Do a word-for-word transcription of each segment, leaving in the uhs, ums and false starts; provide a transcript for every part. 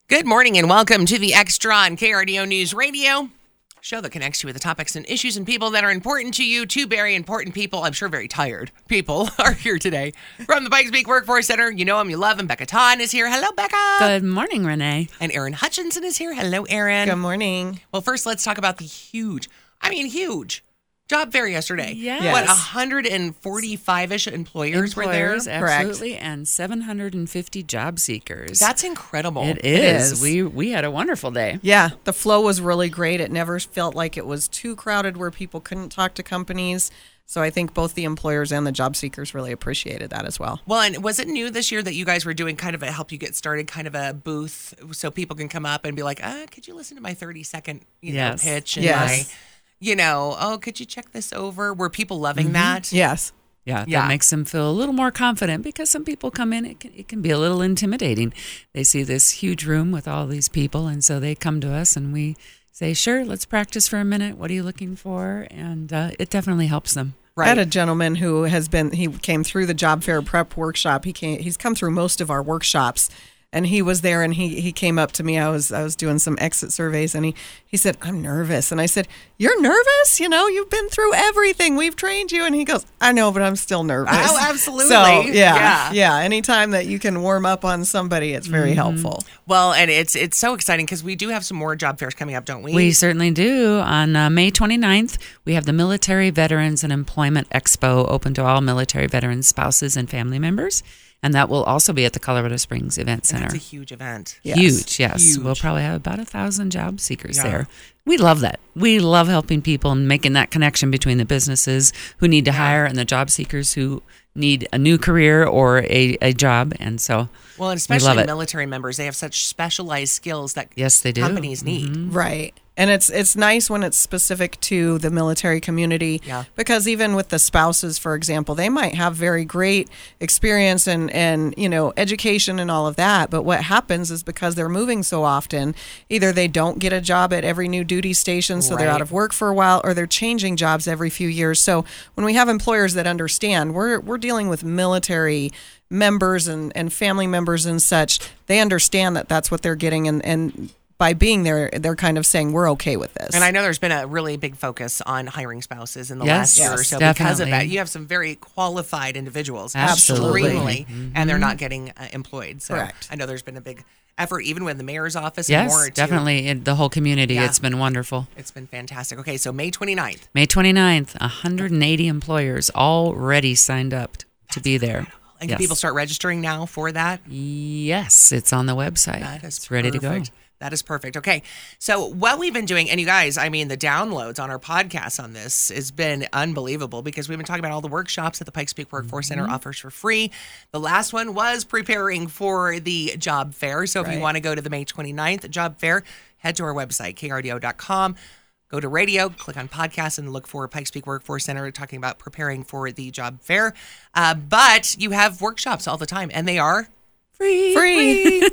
Good morning and welcome to the Extra on K R D O News Radio, show that connects you with the topics and issues and people that are important to you. Two very important people, I'm sure very tired people, are here today. From the Pikes Peak Workforce Center, you know them, you love them. Becca Ton is here. Hello, Becca. Good morning, Renee. And Erin Hutchinson is here. Hello, Erin. Good morning. Well, first, let's talk about the huge, I mean, huge job fair yesterday. Yes. What, one hundred forty-five-ish employers, Employers, were there? absolutely, correct. And seven hundred fifty job seekers. That's incredible. It is. It is. We we had a wonderful day. Yeah, the flow was really great. It never felt like it was too crowded where people couldn't talk to companies. So I think both the employers and the job seekers really appreciated that as well. Well, and was it new this year that you guys were doing kind of a help you get started, kind of a booth so people can come up and be like, uh, could you listen to my thirty-second you Yes. know, pitch? And Yes. my, you know, oh, could you check this over? Were people loving that? Yes. Yeah, Yeah. that makes them feel a little more confident because some people come in, it can, it can be a little intimidating. They see this huge room with all these people, and so they come to us and we say, sure, let's practice for a minute. What are you looking for? And uh, it definitely helps them. I had a gentleman who has been, he came through the job fair prep workshop. He came, he's come through most of our workshops. And he was there, and he, he came up to me. I was I was doing some exit surveys, and he, he said, "I'm nervous." And I said, "You're nervous? You know, you've been through everything. We've trained you." And he goes, "I know, but I'm still nervous." Oh, absolutely. So yeah, Yeah. yeah. Anytime that you can warm up on somebody, it's very Mm-hmm. helpful. Well, and it's it's so exciting because we do have some more job fairs coming up, don't we? We certainly do. On uh, May twenty-ninth, we have the Military Veterans and Employment Expo open to all military veterans, spouses, and family members. And that will also be at the Colorado Springs Event Center. That's a huge event. Yes. Huge, yes. Huge. We'll probably have about a thousand job seekers Yeah. there. We love that. We love helping people and making that connection between the businesses who need to hire and the job seekers who need a new career or a, a job. And so, Well, and we love especially it. military members, they have such specialized skills that Yes, they do. companies need. Right. And it's it's nice when it's specific to the military community Yeah. because even with the spouses, for example, they might have very great experience and, and, you know, education and all of that. But what happens is because they're moving so often, either they don't get a job at every new duty station, so they're Right. out of work for a while, or they're changing jobs every few years. So when we have employers that understand, we're we're dealing with military members and, and family members and such, they understand that that's what they're getting, and, and by being there, they're kind of saying, we're okay with this. And I know there's been a really big focus on hiring spouses in the Yes, last year or yes, so because of definitely. that. You have some very qualified individuals, Absolutely. extremely, and they're not getting uh, employed. So Correct. I know there's been a big effort, even with the mayor's office and yes, more. to- definitely. In the whole community, Yeah. it's been wonderful. It's been fantastic. Okay, so May twenty-ninth. May twenty-ninth, one hundred eighty employers already signed up to be there. And Yes. can people start registering now for that? Yes, it's on the website. That is it's ready to go. perfect. That is perfect. Okay. So what we've been doing, and you guys, I mean, the downloads on our podcast on this has been unbelievable because we've been talking about all the workshops that the Pikes Peak Workforce Center offers for free. The last one was preparing for the job fair. So if you Right. want to go to the May twenty-ninth job fair, head to our website, K R D O dot com. Go to radio, click on podcast, and look for Pikes Peak Workforce Center talking about preparing for the job fair. Uh, but you have workshops all the time, and they are Free. free.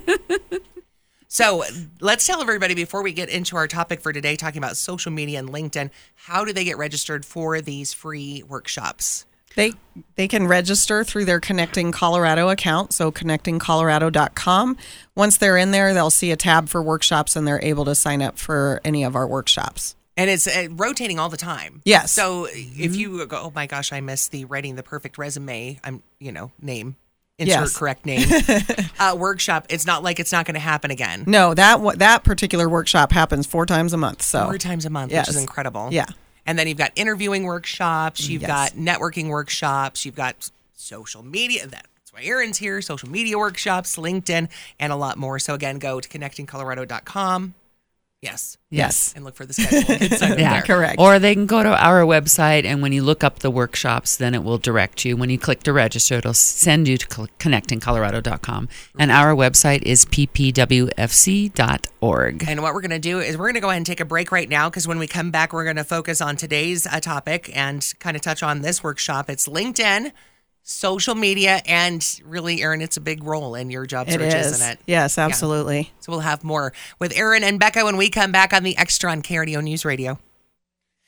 So let's tell everybody before we get into our topic for today, talking about social media and LinkedIn, how do they get registered for these free workshops? They they can register through their Connecting Colorado account, so connecting colorado dot com. Once they're in there, they'll see a tab for workshops, and they're able to sign up for any of our workshops. And it's uh, rotating all the time. Yes. So if you go, oh my gosh, I missed the writing the perfect resume, I'm, you know, name, insert Yes. correct name, uh, workshop, it's not like it's not going to happen again. No, that wa- that particular workshop happens four times a month. So Four times a month, Yes. which is incredible. Yeah. And then you've got interviewing workshops, you've Yes. got networking workshops, you've got social media. That's why Erin's here. Social media workshops, LinkedIn, and a lot more. So again, go to connecting colorado dot com. Yes. Yes. And look for the schedule. and get signed up Yeah, there. correct. Or they can go to our website, and when you look up the workshops, then it will direct you. When you click to register, it'll send you to connecting colorado dot com. And our website is p p w f c dot org. And what we're going to do is we're going to go ahead and take a break right now because when we come back, we're going to focus on today's uh, topic and kind of touch on this workshop. It's LinkedIn, social media, and really, Erin, it's a big role in your job It search, is. isn't it? Yes, absolutely. So we'll have more with Erin and Becca when we come back on the Extra on K R D O News Radio.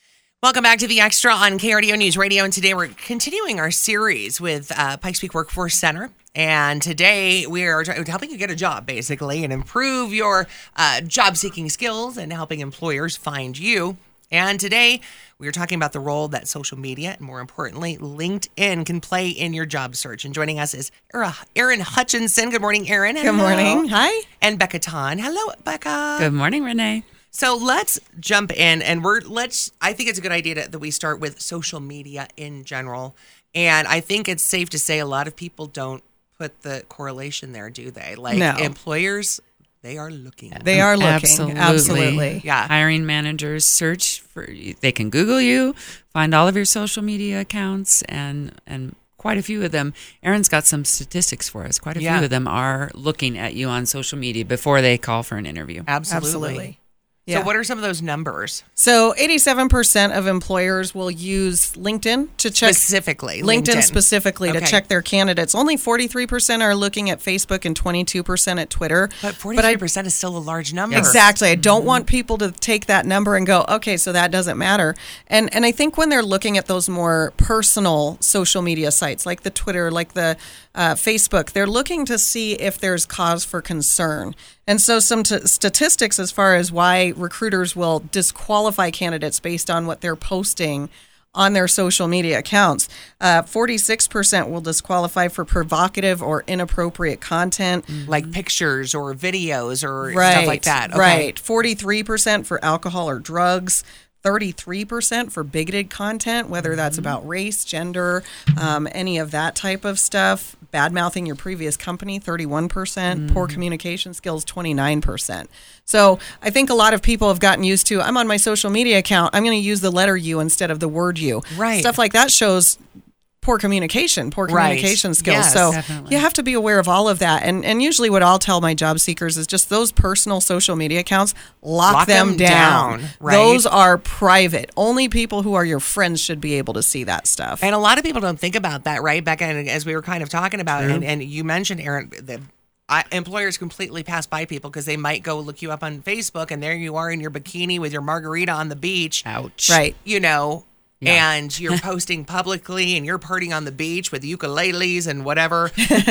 Welcome back to The Extra on K R D O News Radio. And today we're continuing our series with uh, Pikes Peak Workforce Center. And today we are try- helping you get a job, basically, and improve your uh, job-seeking skills and helping employers find you. And today we are talking about the role that social media and, more importantly, LinkedIn can play in your job search. And joining us is Erin Hutchinson. Good morning, Erin. Good morning. Hi. And Becca Tan. Hello, Becca. Good morning, Renee. So let's jump in, and we're let's. I think it's a good idea to, that we start with social media in general, and I think it's safe to say a lot of people don't put the correlation there, do they? Like No. employers, they are looking. They are looking. Absolutely. Absolutely. Yeah. Hiring managers search for, they can Google you, find all of your social media accounts, and and quite a few of them. Erin's got some statistics for us. Quite a Yeah. few of them are looking at you on social media before they call for an interview. Absolutely. Absolutely. So Yeah. what are some of those numbers So eighty-seven percent of employers will use LinkedIn to check specifically? LinkedIn, specifically to Okay. check their candidates. Only forty-three percent are looking at Facebook and twenty-two percent at Twitter. But forty-three percent is still a large number. Exactly. I don't want people to take that number and go, okay, so that doesn't matter. And and I think when they're looking at those more personal social media sites like the Twitter, like the uh, Facebook, they're looking to see if there's cause for concern. And so some t- statistics as far as why recruiters will disqualify candidates based on what they're posting on their social media accounts. Uh, forty-six percent will disqualify for provocative or inappropriate content. Like pictures or videos or Right, stuff like that. Okay. Right. forty-three percent for alcohol or drugs. thirty-three percent for bigoted content, whether that's about race, gender, um, any of that type of stuff. Bad mouthing your previous company, thirty-one percent. Poor communication skills, twenty-nine percent. So I think a lot of people have gotten used to, I'm on my social media account, I'm going to use the letter U instead of the word U. Right. Stuff like that shows poor communication, poor Right. communication skills. Yes, so definitely. you have to be aware of all of that. And and usually what I'll tell my job seekers is just those personal social media accounts, lock, Lock them, them down. down, right? Those are private. Only people who are your friends should be able to see that stuff. And a lot of people don't think about that, right, Becca? And as we were kind of talking about, and, and you mentioned, Erin, that I, employers completely pass by people because they might go look you up on Facebook, and there you are in your bikini with your margarita on the beach. Ouch. Right. You know, Yeah. and you're posting publicly, and you're partying on the beach with ukuleles and whatever.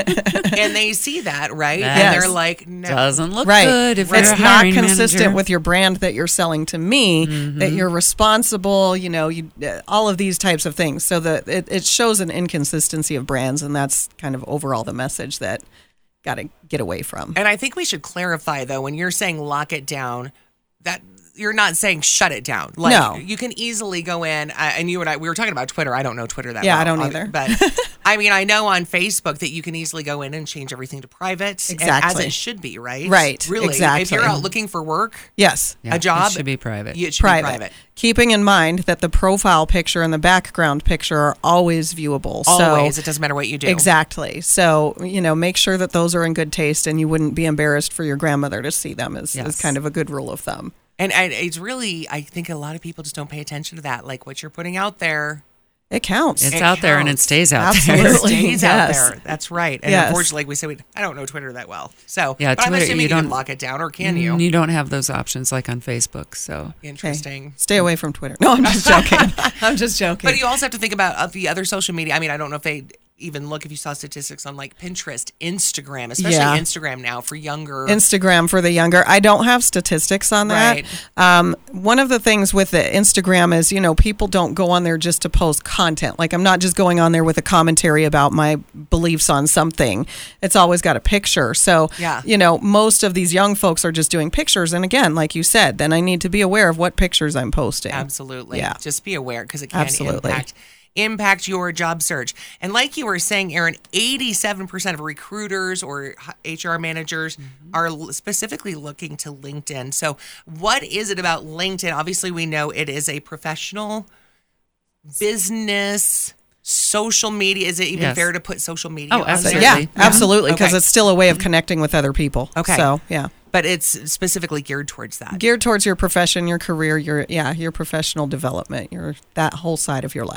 And they see that, right? That And they're Yes. like, no. Doesn't look Right. good if It's you're a not hiring consistent manager. with your brand that you're selling to me, that you're responsible, you know, you uh, all of these types of things. So that it, it shows an inconsistency of brands, and that's kind of overall the message that got to get away from. And I think we should clarify, though, when you're saying lock it down, that you're not saying shut it down. Like, No. you can easily go in, uh, and you and I, we were talking about Twitter. I don't know Twitter that Yeah, well. I don't uh, either. But I mean, I know on Facebook that you can easily go in and change everything to private. and Exactly. as it should be, right? Right, Really. If exactly. you're out looking for work, Yes. Yeah, a job, it should be private. it should Private. be private. Keeping in mind that the profile picture and the background picture are always viewable. Always. So, It doesn't matter what you do. exactly. So, you know, make sure that those are in good taste, and you wouldn't be embarrassed for your grandmother to see them is, is Yes. kind of a good rule of thumb. And, and it's really, I think a lot of people just don't pay attention to that. Like what you're putting out there. It counts. It's It out there and it counts. stays out Absolutely. there. It stays out Yes. there. That's right. And Yes. unfortunately, like we said, we, I don't know Twitter that well. So, Yeah, but I'm Twitter, assuming you you, can don't- lock it down, or can you? You don't have those options like on Facebook. So Okay. Interesting. Stay away from Twitter. No, I'm just joking. I'm just joking. But you also have to think about uh, the other social media. I mean, I don't know if they even look, if you saw statistics on like Pinterest, Instagram, especially Yeah. Instagram now for younger. Instagram for the younger. I don't have statistics on that. Right. Um, one of the things with the Instagram is, you know, people don't go on there just to post content. Like, I'm not just going on there with a commentary about my beliefs on something. It's always got a picture. So, Yeah. you know, most of these young folks are just doing pictures. And again, like you said, then I need to be aware of what pictures I'm posting. Absolutely. Yeah. Just be aware because it can Absolutely. impact impact your job search. And like you were saying, Erin, eighty-seven percent of recruiters or H R managers Mm-hmm. are l- specifically looking to LinkedIn. So what is it about LinkedIn? Obviously, we know it is a professional business social media. Is it even Yes. fair to put social media Oh, on absolutely. there? Yeah, absolutely. Because Okay. it's still a way of connecting with other people. Okay. So, yeah. But it's specifically geared towards that. Geared towards your profession, your career, your, yeah, your professional development, your, that whole side of your life.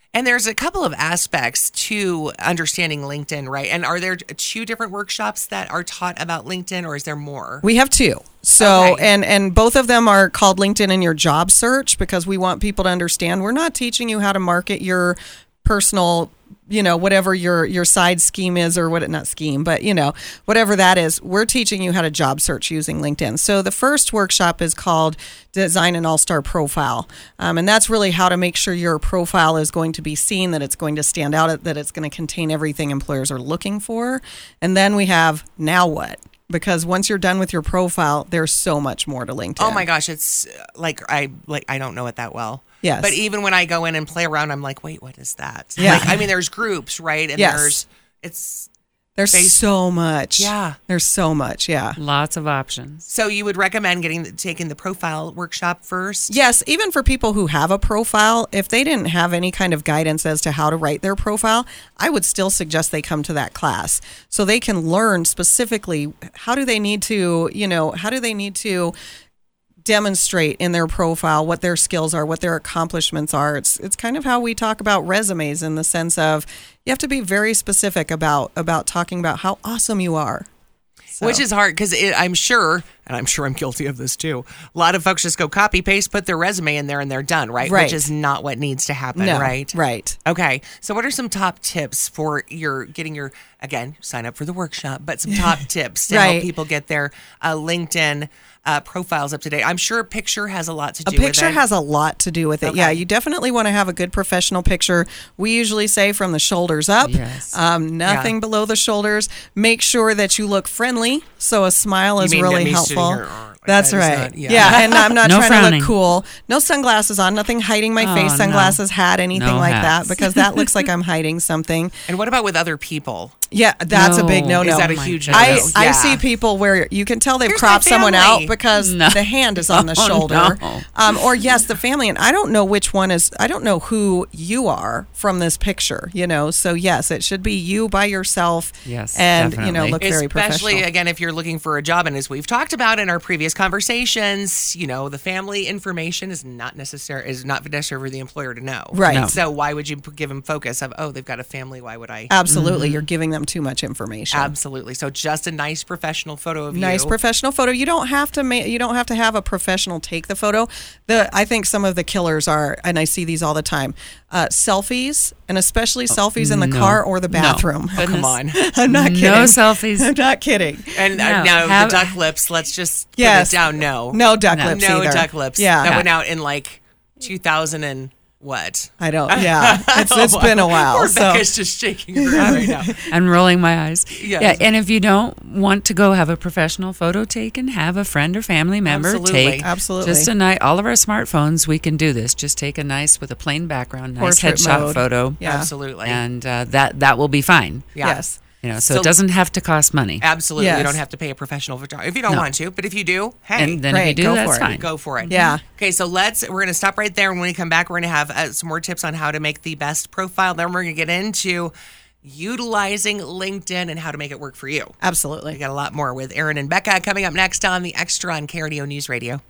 And there's a couple of aspects to understanding LinkedIn, right? And are there two different workshops that are taught about LinkedIn, or is there more? We have two. So, Okay. and and both of them are called LinkedIn in your job search, because we want people to understand we're not teaching you how to market your personal, you know, whatever your your side scheme is, or what, not scheme, but you know, whatever that is. We're teaching you how to job search using LinkedIn. So the first workshop is called Design an All-Star Profile. Um, and that's really how to make sure your profile is going to be seen, that it's going to stand out, that it's going to contain everything employers are looking for. And then we have Now What? Because once you're done with your profile, there's so much more to LinkedIn. Oh my gosh, it's uh, like I like I don't know it that well. Yes. But even when I go in and play around, I'm like, wait, what is that? Yeah. Like, I mean, there's groups, right? And Yes. there's it's There's Face- so much. Yeah. There's so much. Yeah. Lots of options. so you would recommend getting taking the profile workshop first? Yes, even for people who have a profile, if they didn't have any kind of guidance as to how to write their profile, I would still suggest they come to that class so they can learn specifically how do they need to, you know, how do they need to demonstrate in their profile what their skills are, what their accomplishments are. It's it's kind of how we talk about resumes, in the sense of you have to be very specific about about talking about how awesome you are. So- Which is hard because I'm sure, and I'm sure I'm guilty of this too, a lot of folks just go copy, paste, put their resume in there and they're done, right? Right. Which is not what needs to happen, no, right? Right. Okay. So what are some top tips for your getting your, again, sign up for the workshop, but some top tips to Right. help people get their uh, LinkedIn uh, profiles up to date? I'm sure a picture has a lot to A do with it. picture has a lot to do with it. Okay. Yeah, you definitely want to have a good professional picture. We usually say from the shoulders up, Yes. um, nothing Yeah. below the shoulders. Make sure that you look friendly, so a smile You is mean really me sitting helpful. here, "Arr," like That's that is right. not- yeah. yeah. and I'm not No trying frowning. to look cool. No sunglasses on, nothing hiding my Oh, face, no. sunglasses, hat, anything No like hats. that, because that looks like I'm hiding something. And what about with other people? Yeah, that's a big No. no-no. Is that a Oh my huge goodness. I, no-no? I Yeah. see people where you can tell they've Here's cropped my someone family. out because No. the hand is on the Oh, shoulder. no. Um, or yes, the family. And I don't know which one is, I don't know who you are from this picture, you know? So yes, it should be you by yourself. Yes, And, you know, definitely. look very Especially, professional. again, if you're looking for a job. And as we've talked about in our previous conversations, you know, the family information is not necessary, is not necessary for the employer to know. Right. No. So why would you p- give them focus of, oh, they've got a family, why would I? Absolutely. Mm-hmm. You're giving them too much information. Absolutely. So just a nice professional photo of Nice you. professional photo. You don't have to ma- you don't have to have a professional take the photo. The I think some of the killers are, and I see these all the time, uh, selfies, and especially selfies in the no. car or the No. bathroom. Oh, come on. I'm not kidding. No selfies. I'm not kidding. And uh, No. now Have- the duck lips, let's just Yes. put it down. No. No duck No. lips No either. duck lips. Yeah. That went out in like two thousand and what? I don't. Yeah, it's it's been a while. Poor So Becca's just shaking her head right now. I'm rolling my eyes. Yes. Yeah, and if you don't want to go have a professional photo taken, have a friend or family member Absolutely. take Absolutely. just a nice. All of our smartphones, we can do this. Just take a nice with a plain background, nice Portrait headshot mode. photo, Yeah. Absolutely. and uh, that that will be fine. Yeah. yes. You know, so, So- it doesn't have to cost money. Absolutely. You Yes. don't have to pay a professional photographer if you don't No. want to, but if you do, hey, And then if you Great, do, go that's for it. fine. go for it. Yeah. Okay, so let's, we're going to stop right there. And when we come back, we're going to have uh, some more tips on how to make the best profile. Then we're going to get into utilizing LinkedIn and how to make it work for you. We Absolutely. got a lot more with Erin and Becca coming up next on the Extra on K R D O News Radio.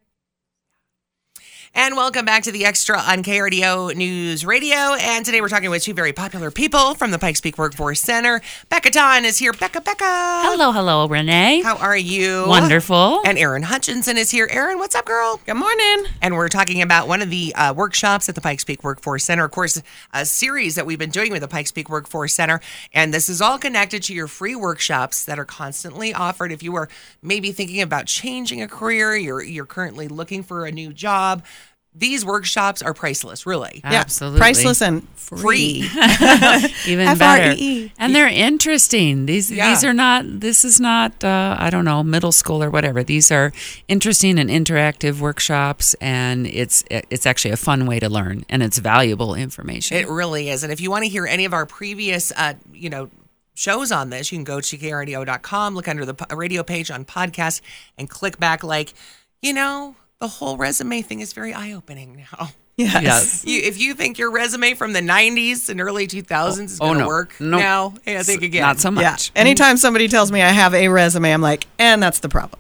And welcome back to the Extra on K R D O News Radio. And today we're talking with two very popular people from the Pikes Peak Workforce Center. Becca Ton is here. Becca, Becca. Hello, hello, Renee. How are you? Wonderful. And Erin Hutchinson is here. Erin, what's up, girl? Good morning. And we're talking about one of the uh, workshops at the Pikes Peak Workforce Center. Of course, a series that we've been doing with the Pikes Peak Workforce Center. And this is all connected to your free workshops that are constantly offered. If you are maybe thinking about changing a career, you're you're currently looking for a new job, these workshops are priceless, really. Yeah, Absolutely. priceless and free. Free. Even F R E E. better. And they're interesting. These Yeah. these are not. This is not. Uh, I don't know, middle school or whatever. These are interesting and interactive workshops, and it's it's actually a fun way to learn, and it's valuable information. It really is. And if you want to hear any of our previous, uh, you know, shows on this, you can go to K R D O dot com, look under the po- radio page on podcast, and click back. Like, you know, the whole resume thing is very eye-opening now. Yes. Yes. You, if you think your resume from the nineties and early two thousands is Oh, going to no. work No. now, hey, I think again. Not so Yeah. much. Anytime somebody tells me I have a resume, I'm like, and that's the problem.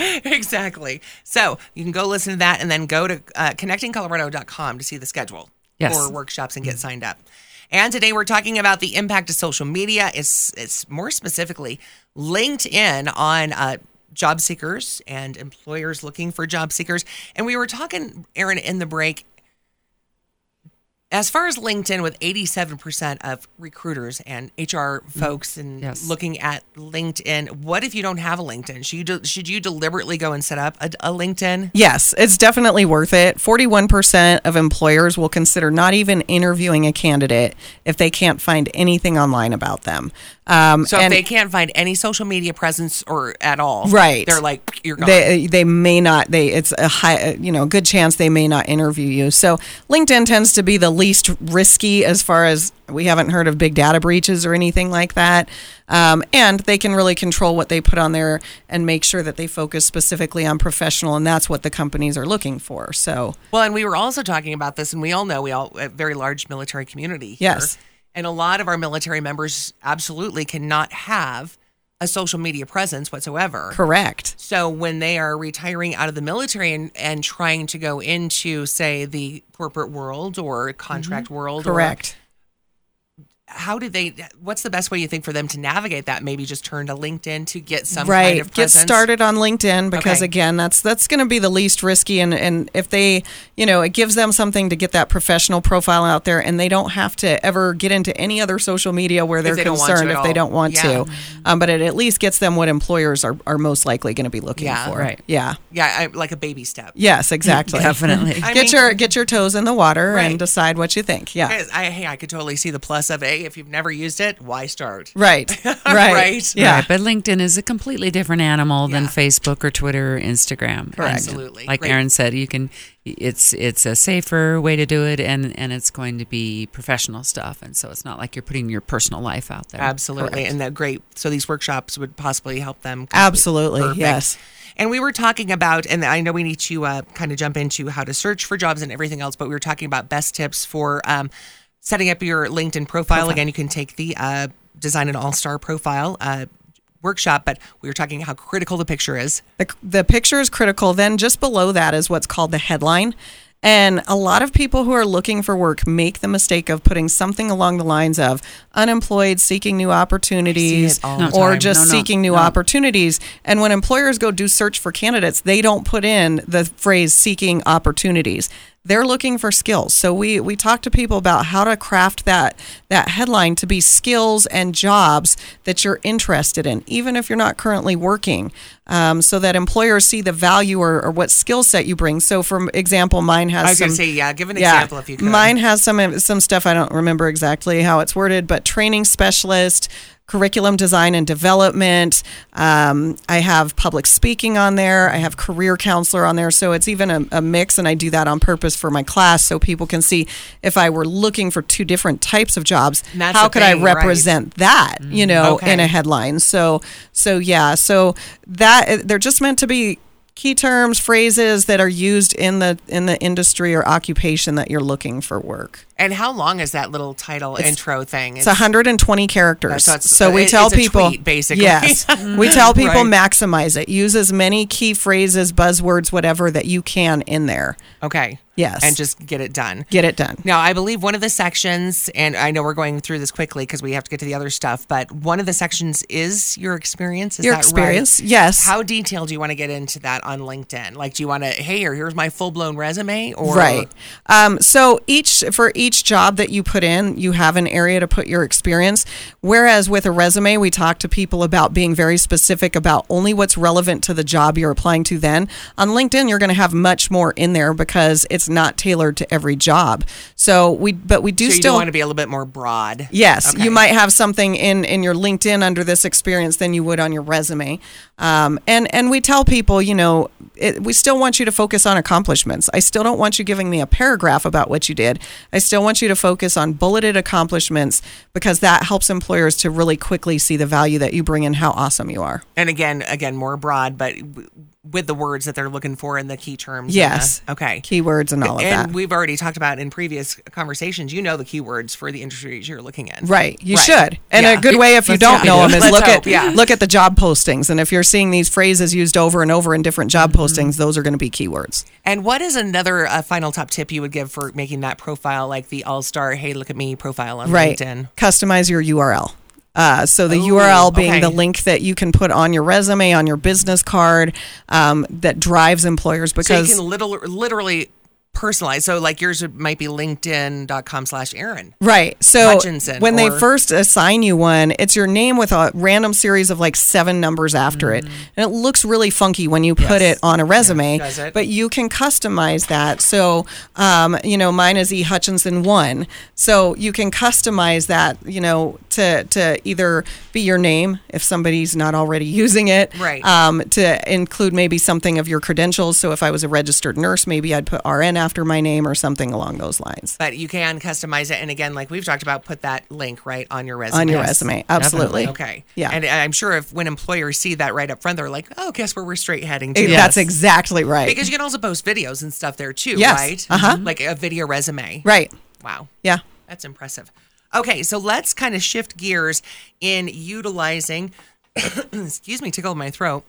Exactly. So you can go listen to that and then go to uh, connecting colorado dot com to see the schedule. Yes. for workshops and get signed up. And today we're talking about the impact of social media. It's, it's more specifically LinkedIn on uh, job seekers and employers looking for job seekers. And we were talking, Aaron, in the break, as far as LinkedIn, with eighty-seven percent of recruiters and H R folks and Yes. looking at LinkedIn, what if you don't have a LinkedIn? Should you, de- should you deliberately go and set up a, a LinkedIn? Yes, it's definitely worth it. forty-one percent of employers will consider not even interviewing a candidate if they can't find anything online about them. Um, So if and they can't find any social media presence or at all, Right. they're like, you're gone. they they may not. They it's a high, you know, good chance they may not interview you. So LinkedIn tends to be the least risky as far as we haven't heard of big data breaches or anything like that. Um, and they can really control what they put on there and make sure that they focus specifically on professional, and that's what the companies are looking for. So Well, and we were also talking about this, and we all know we all a very large military community here. Yes. And a lot of our military members absolutely cannot have a social media presence whatsoever. correct. So when they are retiring out of the military and, and trying to go into, say, the corporate world or contract world, or Correct. how do they, what's the best way you think for them to navigate that? Maybe just turn to LinkedIn to get some right. kind of Get presence? started on LinkedIn because Okay. again, that's that's going to be the least risky, and and if they, you know, it gives them something to get that professional profile out there, and they don't have to ever get into any other social media where they're they don't want to concerned at if they all. don't want Yeah. to. Um, but it at least gets them what employers are, are most likely going to be looking Yeah. for. Right. Yeah. Yeah, I, like a baby step. Yes, exactly. Definitely. I get mean- your get your toes in the water Right. and decide what you think. Yeah. Guys, I, hey, I could totally see the plus of a. If you've never used it, why start? Right. Right. Right. Yeah. Right, but LinkedIn is a completely different animal than Yeah. Facebook or Twitter or Instagram. Correct. Absolutely. Like Great. Aaron said, you can. It's it's a safer way to do it, and and it's going to be professional stuff, and so it's not like you're putting your personal life out there. Absolutely. And that great. So these workshops would possibly help them. complete- Absolutely. Perfect. Yes. And we were talking about, and I know we need to uh, kind of jump into how to search for jobs and everything else, but we were talking about best tips for um, setting up your LinkedIn profile. Profile. Again, you can take the uh, Design an All-Star Profile uh, workshop, but we were talking how critical the picture is. The, the picture is critical. Then just below that is what's called the headline. And a lot of people who are looking for work make the mistake of putting something along the lines of unemployed, seeking new opportunities, it all the or time. just No, no, seeking new no. opportunities. And when employers go do search for candidates, they don't put in the phrase seeking opportunities. They're looking for skills. So we we talk to people about how to craft that that headline to be skills and jobs that you're interested in, even if you're not currently working, um, so that employers see the value or, or what skill set you bring. So, for example, mine has I was some. going to say, yeah, give an Yeah, example if you could. mine has some some stuff. I don't remember exactly how it's worded, but training specialist, curriculum design and development. Um, I have public speaking on there. I have career counselor on there. So it's even a, a mix, and I do that on purpose for my class so people can see if I were looking for two different types of jobs, And that's how the could thing, I right. represent that, you know, Okay. in a headline. So, so yeah, so that they're just meant to be key terms, phrases that are used in the in the industry or occupation that you're looking for work. And how long is that little title intro thing? It's one hundred twenty characters. So it's- so we it- tell it's a people tweet, basically. Yes. we tell people Right. maximize it. Use as many key phrases, buzzwords, whatever that you can in there. Okay. Yes. And just get it done. Get it done. Now, I believe one of the sections, and I know we're going through this quickly because we have to get to the other stuff, but one of the sections is your experience. Is Your that experience, right? yes. How detailed do you want to get into that on LinkedIn? Like, do you want to, hey, here, here's my full blown resume? Or Right. Um, so each for each job that you put in, you have an area to put your experience. Whereas with a resume, we talk to people about being very specific about only what's relevant to the job you're applying to. Then on LinkedIn, you're going to have much more in there because it's not tailored to every job. So we, but we do So you still do want to be a little bit more broad. Yes, Okay. you might have something in, in your LinkedIn under this experience than you would on your resume. Um, and, and we tell people, you know, it, we still want you to focus on accomplishments. I still don't want you giving me a paragraph about what you did. I still want you to focus on bulleted accomplishments because that helps employers to really quickly see the value that you bring and how awesome you are. And again, again, more broad, but with the words that they're looking for and the key terms. Yes. And the, okay. Keywords and all of and that. we've already talked about in previous conversations, you know the keywords for the industries you're looking at. Right. You Right. should. And Yeah. a good way if you Let's don't hope know we them do. is Let's look hope, at yeah. look at the job postings. And if you're seeing these phrases used over and over in different job postings, those are going to be keywords. And what is another uh, final top tip you would give for making that profile like the all-star, hey, look at me profile on Right. LinkedIn? Customize your U R L. Uh, so the Ooh, U R L being okay. the link that you can put on your resume, on your business card, um, that drives employers So because you can literally, literally personalize. So like yours would, might be linkedin.com slash Aaron. right. So Hutchinson when they or- first assign you one, it's your name with a random series of like seven numbers after it, and it looks really funky when you put Mm. Yes. it on a resume. does it? But you can customize that. So um, you know, mine is E Hutchinson one. So you can customize that. You know, to to either be your name if somebody's not already using it, Right. Um, to include maybe something of your credentials. So if I was a registered nurse, maybe I'd put R N after my name or something along those lines. But you can customize it. And again, like we've talked about, put that link right on your resume. On your resume, absolutely. Okay. Yeah. And I'm sure if when employers see that right up front, they're like, oh, guess where we're straight heading to. Eh, That's exactly right. Because you can also post videos and stuff there too, Yes. right? Uh-huh. Like a video resume. right. Wow. Yeah. That's impressive. Okay, so let's kind of shift gears in utilizing, excuse me, tickled my throat,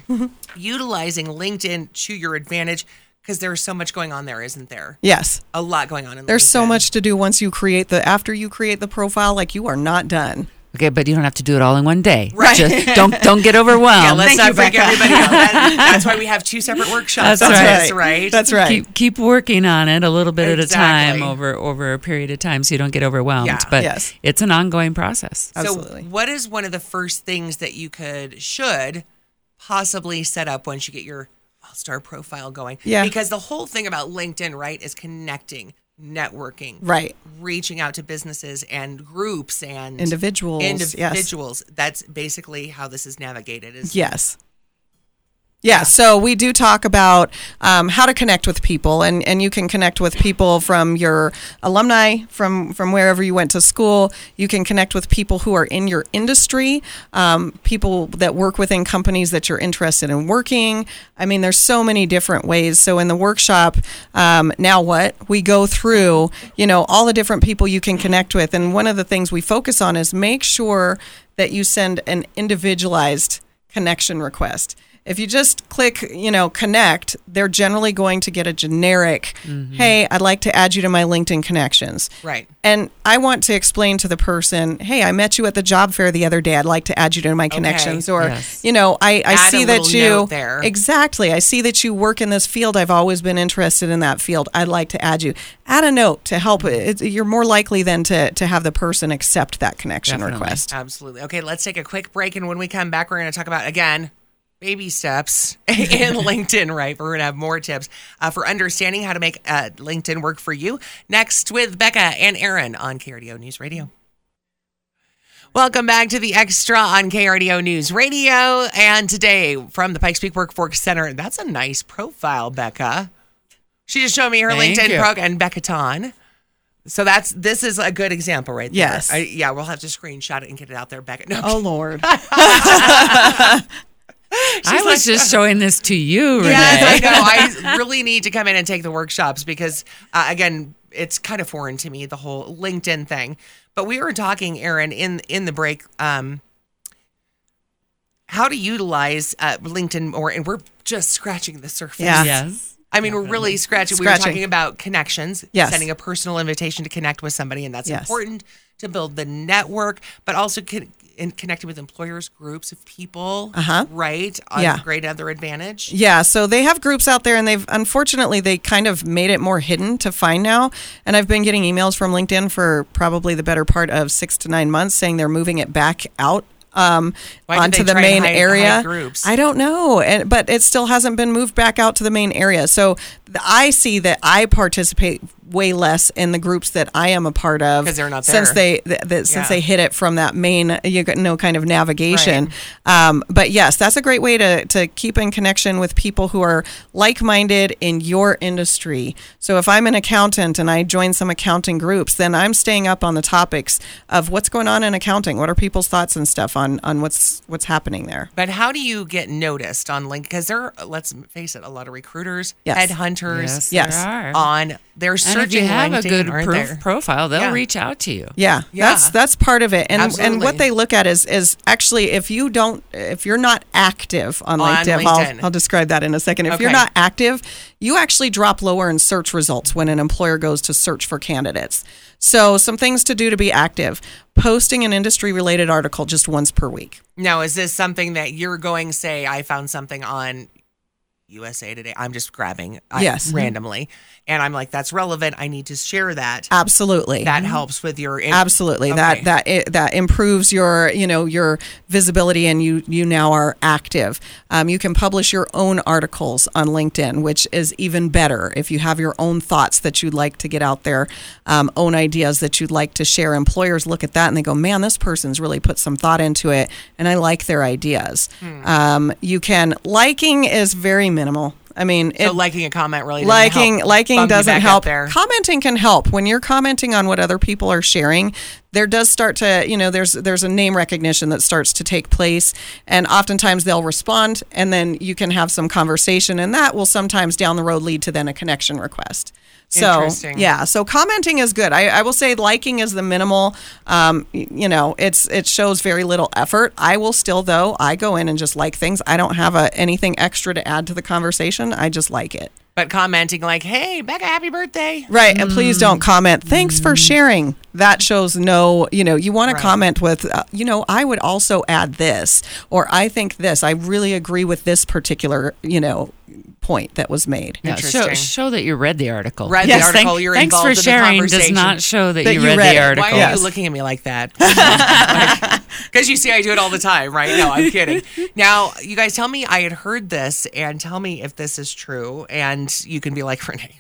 utilizing LinkedIn to your advantage because there's so much going on there, isn't there? Yes. A lot going on in There's so LinkedIn. much to do once you create the after you create the profile. Like you are not done. Okay, but you don't have to do it all in one day. Right. Just don't don't get overwhelmed. Yeah, let's Thank not you, freak Becca. everybody out. That- that's why we have two separate workshops That's on right. this, right? That's right. Keep keep working on it a little bit at a Exactly. time over over a period of time so you don't get overwhelmed. Yeah. But Yes. it's an ongoing process. Absolutely. So what is one of the first things that you could, should possibly set up once you get your all-star profile going? Yeah. Because the whole thing about LinkedIn, right, is connecting, networking, Right. reaching out to businesses and groups and Individuals. Yes. individuals. That's basically how this is navigated. Is Yes. Yeah, so we do talk about um, how to connect with people, and, and you can connect with people from your alumni, from, from wherever you went to school. You can connect with people who are in your industry, um, people that work within companies that you're interested in working. I mean, there's so many different ways. So in the workshop, um, Now What, we go through, you know, all the different people you can connect with. And one of the things we focus on is make sure that you send an individualized connection request. If you just click, you know, connect, they're generally going to get a generic, hey, I'd like to add you to my LinkedIn connections. right. And I want to explain to the person, hey, I met you at the job fair the other day. I'd like to add you to my connections. Or, Yes. you know, I, I Add a see that little you, note there. exactly. I see that you work in this field. I've always been interested in that field. I'd like to add you. Add a note to help. It's, you're more likely than to, to have the person accept that connection Definitely. request. Absolutely. Okay, let's take a quick break. And when we come back, we're going to talk about, again, baby steps in LinkedIn, right? We're going to have more tips uh, for understanding how to make uh, LinkedIn work for you. Next with Becca and Aaron on K R D O News Radio. Welcome back to the Extra on K R D O News Radio. And today from the Pikes Peak Workforce Center, that's a nice profile, Becca. She just showed me her Thank LinkedIn you. program and Becca Ton. So that's this is a good example right there. Yes. I, yeah, we'll have to screenshot it and get it out there, Becca. No, Oh, Lord. I was just showing this to you, Renee. Yes, I know. I really need to come in and take the workshops because, uh, again, it's kind of foreign to me, the whole LinkedIn thing. But we were talking, Aaron, in in the break, um, how to utilize uh, LinkedIn more, and we're just scratching the surface. Yeah. Yes. I mean, we're really scratching. We were Scratching. talking about connections, Yes. sending a personal invitation to connect with somebody, and that's Yes. important to build the network, but also con- in connecting with employers, groups of people, Uh-huh. right? On Yeah. great other advantage. Yeah, so they have groups out there, and they've unfortunately they kind of made it more hidden to find now. And I've been getting emails from LinkedIn for probably the better part of six to nine months saying they're moving it back out um, Why did onto they the try and main hide- area. hide groups? I don't know, and, but it still hasn't been moved back out to the main area. So th- I see that I participate way less in the groups that I am a part of 'Cause they're not since there. they th- th- since Yeah. they hit it from that main you know kind of navigation. Um, but yes, that's a great way to to keep in connection with people who are like-minded in your industry. So if I'm an accountant and I join some accounting groups, then I'm staying up on the topics of what's going on in accounting. What are people's thoughts and stuff on on what's what's happening there? But how do you get noticed on LinkedIn? Because there, are, let's face it, a lot of recruiters, Yes. headhunters, Yes, Yes. there are. on they're and searching if you have LinkedIn, a good aren't pro- there? profile, they'll Yeah. reach out to you. Yeah, Yeah. that's that's part of it, and Absolutely. and what they look at is is actually if you don't if you're not active on, On LinkedIn, LinkedIn. I'll, I'll describe that in a second. If Okay. you're not active, you actually drop lower in search results when an employer goes to search for candidates. So some things to do to be active: posting an industry related article just once per week. Now, is this something that you're going say, I found something on U S A Today? I'm just grabbing I- Yes. randomly. And I'm like, that's relevant. I need to share that. Absolutely. That helps with your in- Absolutely. Okay. That that it, that improves your you know your visibility, and you you now are active. Um, you can publish your own articles on LinkedIn, which is even better if you have your own thoughts that you'd like to get out there, um, own ideas that you'd like to share. Employers look at that and they go, "Man, this person's really put some thought into it, and I like their ideas." Hmm. Um, you can liking is very minimal. I mean, So it, liking a comment really doesn't liking help liking bump you doesn't back up help. there. Commenting can help. When you're commenting on what other people are sharing, there does start to, you know, there's there's a name recognition that starts to take place, and oftentimes they'll respond, and then you can have some conversation, and that will sometimes down the road lead to then a connection request. So Interesting. yeah, so commenting is good. I, I will say liking is the minimal. Um, y- you know, it's it shows very little effort. I will still though I go in and just like things. I don't have a, anything extra to add to the conversation. I just like it. But commenting like, hey, Becca, happy birthday. Right, and please don't comment. Thanks for sharing. That shows no, you know, you want Right. to comment with, uh, you know, I would also add this, or I think this. I really agree with this particular, you know, point that was made. Yeah, show, Interesting. show that you read the article. Read Yes. the article, Thank- you're thanks involved for in the sharing does conversation. not show that, That you you read, read the it. article. Why are Yes. you looking at me like that? Because you see, I do it all the time, right? No, I'm kidding. Now, you guys tell me I had heard this, and tell me if this is true, and you can be like, Renee.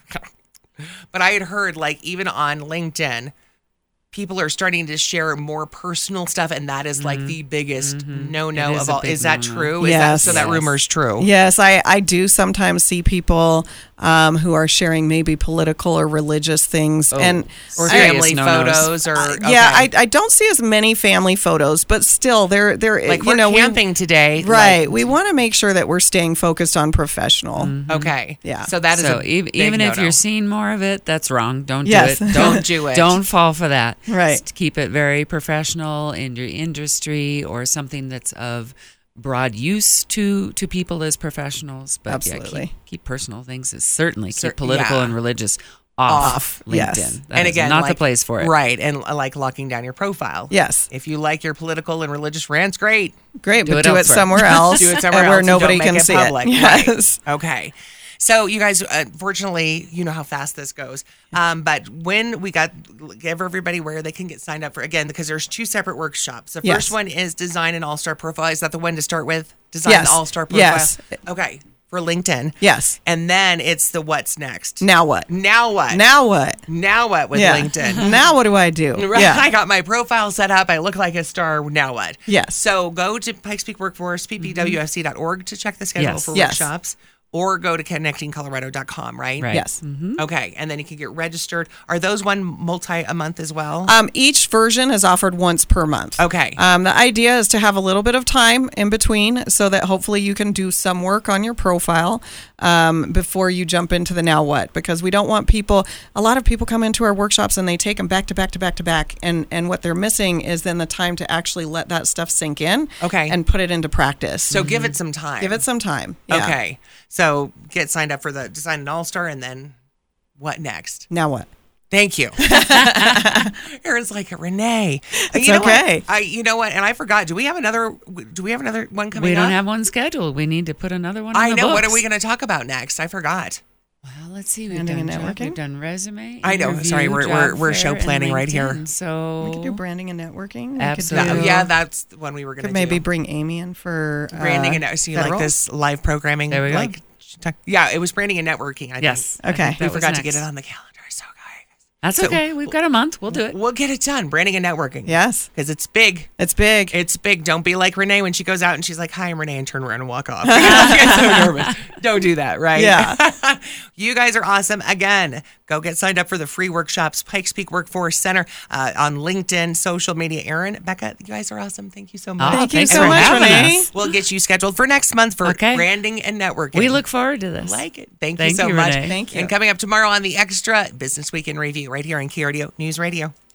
But I had heard, like, even on LinkedIn, people are starting to share more personal stuff, and that is like the biggest no-no It is of a all. big Is that no-no. true? Is Yes. that, so that Yes. rumor's true. Yes, I, I do sometimes see people um, who are sharing maybe political or religious things, and Or Serious family no-nos. photos, or okay. yeah, I, I don't see as many family photos, but still, they're they're like you we're know we- camping today, right. like- we want to make sure that we're staying focused on professional. okay, Yeah. So that is So a ev- big even if no-no. you're seeing more of it, that's wrong. Don't Yes. do it. Don't do it. Don't fall for that. Right. Just keep it very professional in your industry or something that's of broad use to to people as professionals. But Absolutely. yeah, keep, keep personal things as certainly Cer- keep political yeah. and religious off, Off, LinkedIn. yes. That and is again, not like, the place for it. right? And uh, like locking down your profile. Yes, If you like your political and religious rants, great. great, Do but it do it elsewhere. somewhere else. Do it somewhere and else where and nobody don't can make it see public. it. Yes. Right. Okay. So you guys, unfortunately, you know how fast this goes. Um, but when we got, give everybody where they can get signed up for, again, because there's two separate workshops. The Yes. first one is Design an All-Star Profile. Is that the one to start with? Design Yes. the All-Star Profile. Yes. Okay. For LinkedIn. Yes. And then it's the what's next. Now what? Now what? Now what? Now what with Yeah. LinkedIn? Now what do I do? Right. Yeah. I got my profile set up. I look like a star. Now what? Yes. So go to Pikes Peak Workforce, p p w f c dot org to check the schedule Yes. for Yes. workshops, or go to connecting colorado dot com, right? Right. Yes. Okay. And then you can get registered. Are those one multi a month as well? Um, each version is offered once per month. Okay. Um, the idea is to have a little bit of time in between so that hopefully you can do some work on your profile um, before you jump into the now what, because we don't want people, a lot of people come into our workshops and they take them back to back to back to back. And, and what they're missing is then the time to actually let that stuff sink in Okay. and put it into practice. so give it some time. give it some time. Yeah. Okay. So get signed up for the Design an All-Star, and then what next? Now what? Thank you. Aaron's like, Renee. It's you know okay. What? I, you know what? And I forgot. Do we have another? Do we have another one coming We don't up? have one scheduled. We need to put another one in I the know. What are books. we going to talk about next? I forgot. Well, let's see. We've Branding done and job, networking? we've done resume. I know. interview, Sorry, we're- job we're- we're show fair, and planning right here. LinkedIn. So We could do branding and networking. We Absolutely. Could do, Yeah, that's the one we were going to could maybe do. bring Amy in for uh, branding and net- so you like federal? this live programming. There we go. like, talk- Yeah, it was branding and networking. I yes. think. I Okay. think We that was forgot to get next. it on the calendar. So, guy. That's So- okay. We've got a month. We'll do it. We'll get it done. Branding and networking. Yes, Because it's big. it's big. It's big. Don't be like Renee when she goes out and she's like, hi, I'm Renee, and turn around and walk off. You get so nervous. Don't do that, right? Yeah. You guys are awesome. Again, go get signed up for the free workshops, Pikes Peak Workforce Center uh, on LinkedIn, social media. Aaron, Becca, you guys are awesome. Thank you so much. Oh, Thank you thanks so for much, having Renee. us. We'll get you scheduled for next month for Okay. branding and networking. We look forward to this. like it. Thank, Thank you so you, much. Renee. Thank you. And coming up tomorrow on the Extra Business Week in Review right here on K R D O News Radio.